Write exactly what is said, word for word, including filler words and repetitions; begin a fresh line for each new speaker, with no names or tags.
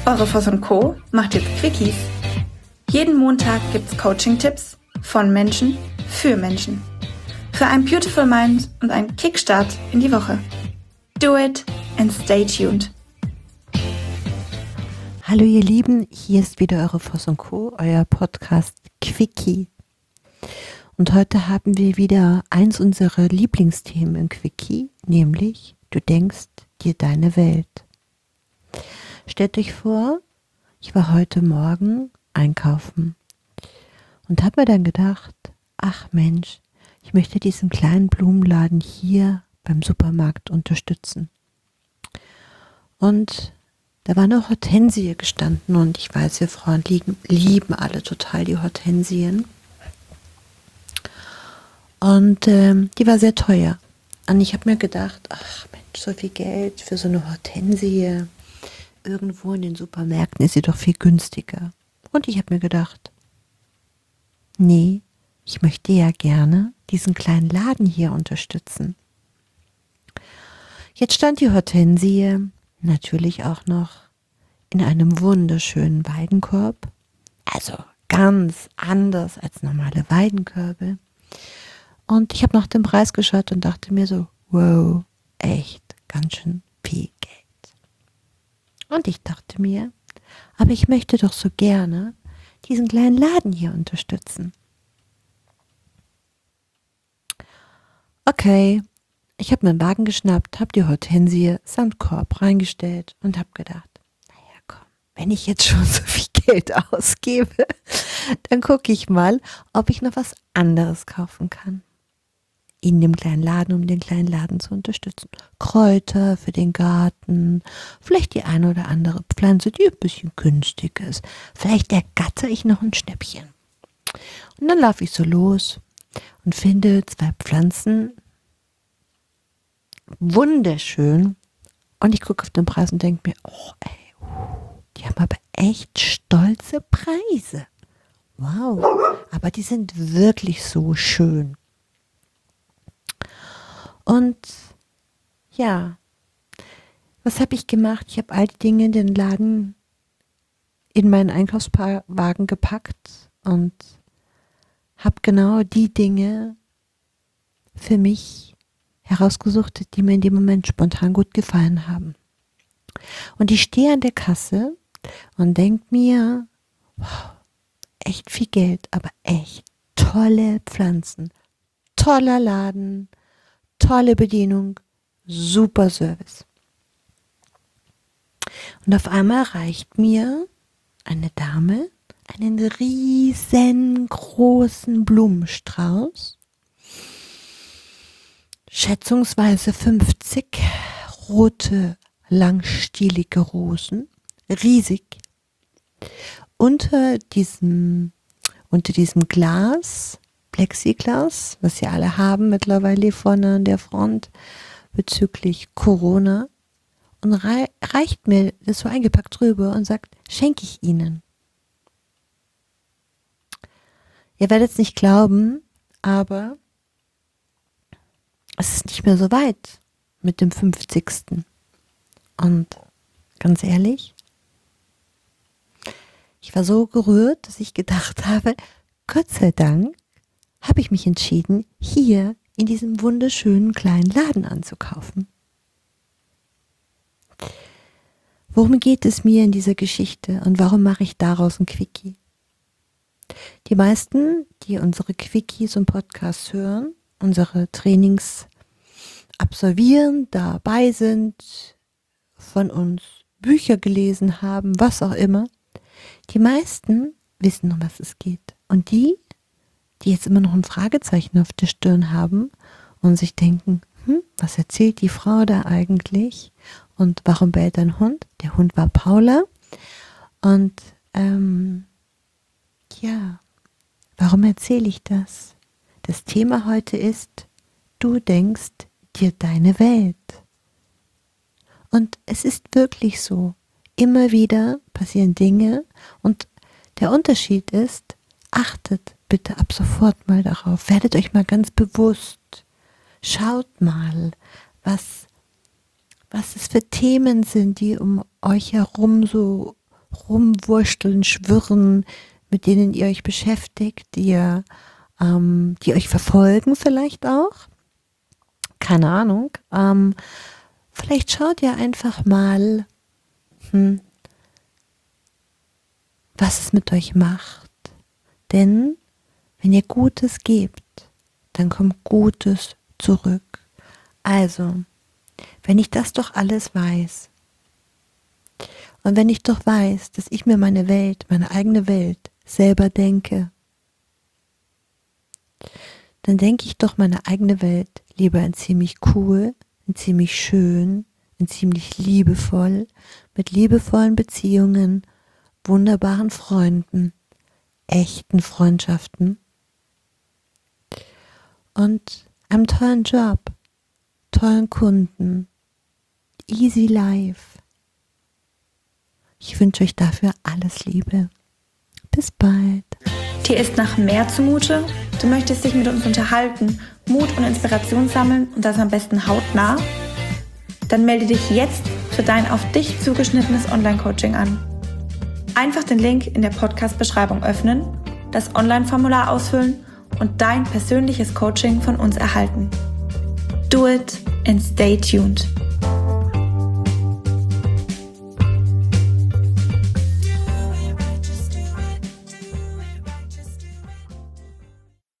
Eure Voss und Co. macht jetzt Quickies. Jeden Montag gibt's Coaching-Tipps von Menschen für Menschen. Für ein Beautiful Mind und einen Kickstart in die Woche. Do it and stay tuned.
Hallo ihr Lieben, hier ist wieder eure Voss und Co., euer Podcast Quickie. Und heute haben wir wieder eins unserer Lieblingsthemen im Quickie, nämlich du denkst dir deine Welt. Stellt euch vor, ich war heute Morgen einkaufen und habe mir dann gedacht, ach Mensch, ich möchte diesen kleinen Blumenladen hier beim Supermarkt unterstützen. Und da war eine Hortensie gestanden und ich weiß, wir Frauen lieben, lieben alle total die Hortensien. Und ähm, die war sehr teuer. Und ich habe mir gedacht, ach Mensch, so viel Geld für so eine Hortensie. Irgendwo in den Supermärkten ist sie doch viel günstiger. Und ich habe mir gedacht, nee, ich möchte ja gerne diesen kleinen Laden hier unterstützen. Jetzt stand die Hortensie natürlich auch noch in einem wunderschönen Weidenkorb. Also ganz anders als normale Weidenkörbe. Und ich habe nach dem Preis geschaut und dachte mir so, wow, echt ganz schön viel Geld. Und ich dachte mir, aber ich möchte doch so gerne diesen kleinen Laden hier unterstützen. Okay, ich habe meinen Wagen geschnappt, habe die Hortensie samt Korb reingestellt und habe gedacht, naja komm, wenn ich jetzt schon so viel Geld ausgebe, dann gucke ich mal, ob ich noch was anderes kaufen kann. In dem kleinen Laden, um den kleinen Laden zu unterstützen. Kräuter für den Garten, vielleicht die eine oder andere Pflanze, die ein bisschen günstig ist. Vielleicht ergatter ich noch ein Schnäppchen. Und dann laufe ich so los und finde zwei Pflanzen wunderschön. Und ich gucke auf den Preis und denke mir, oh ey, die haben aber echt stolze Preise. Wow, aber die sind wirklich so schön. Und ja, was habe ich gemacht? Ich habe all die Dinge in den Laden in meinen Einkaufswagen gepackt und habe genau die Dinge für mich herausgesucht, die mir in dem Moment spontan gut gefallen haben. Und ich stehe an der Kasse und denke mir, wow, echt viel Geld, aber echt tolle Pflanzen, toller Laden, tolle Bedienung, super Service. Und auf einmal reicht mir eine Dame einen riesengroßen Blumenstrauß, schätzungsweise fünfzig rote, langstielige Rosen, riesig. Unter diesem, unter diesem Glas, Plexiglas, was sie alle haben mittlerweile vorne an der Front bezüglich Corona, und rei- reicht mir das so eingepackt rüber und sagt, schenke ich Ihnen. Ihr werdet es nicht glauben, aber es ist nicht mehr so weit mit dem fünfzigsten. Und ganz ehrlich, ich war so gerührt, dass ich gedacht habe, Gott sei Dank habe ich mich entschieden, hier in diesem wunderschönen kleinen Laden anzukaufen. Worum geht es mir in dieser Geschichte und warum mache ich daraus ein Quickie? Die meisten, die unsere Quickies und Podcasts hören, unsere Trainings absolvieren, dabei sind, von uns Bücher gelesen haben, was auch immer, die meisten wissen, um was es geht. Und die, die jetzt immer noch ein Fragezeichen auf der Stirn haben und sich denken, hm, was erzählt die Frau da eigentlich? Und warum bellt ein Hund? Der Hund war Paula. Und ähm, ja, warum erzähle ich das? Das Thema heute ist, du denkst dir deine Welt. Und es ist wirklich so. Immer wieder passieren Dinge und der Unterschied ist, achtet bitte ab sofort mal darauf. Werdet euch mal ganz bewusst. Schaut mal, was, was es für Themen sind, die um euch herum so rumwurschteln, schwirren, mit denen ihr euch beschäftigt, die, ihr, ähm, die euch verfolgen vielleicht auch. Keine Ahnung. Ähm, vielleicht schaut ihr einfach mal, hm, was es mit euch macht. Denn wenn ihr Gutes gebt, dann kommt Gutes zurück. Also, wenn ich das doch alles weiß und wenn ich doch weiß, dass ich mir meine Welt, meine eigene Welt selber denke, dann denke ich doch meine eigene Welt lieber in ziemlich cool, in ziemlich schön, in ziemlich liebevoll, mit liebevollen Beziehungen, wunderbaren Freunden, echten Freundschaften und einem tollen Job, tollen Kunden, easy life. Ich wünsche euch dafür alles Liebe. Bis bald.
Dir ist nach mehr zumute? Du möchtest dich mit uns unterhalten, Mut und Inspiration sammeln und das am besten hautnah? Dann melde dich jetzt für dein auf dich zugeschnittenes Online-Coaching an. Einfach den Link in der Podcast-Beschreibung öffnen, das Online-Formular ausfüllen und dein persönliches Coaching von uns erhalten. Do it and stay tuned.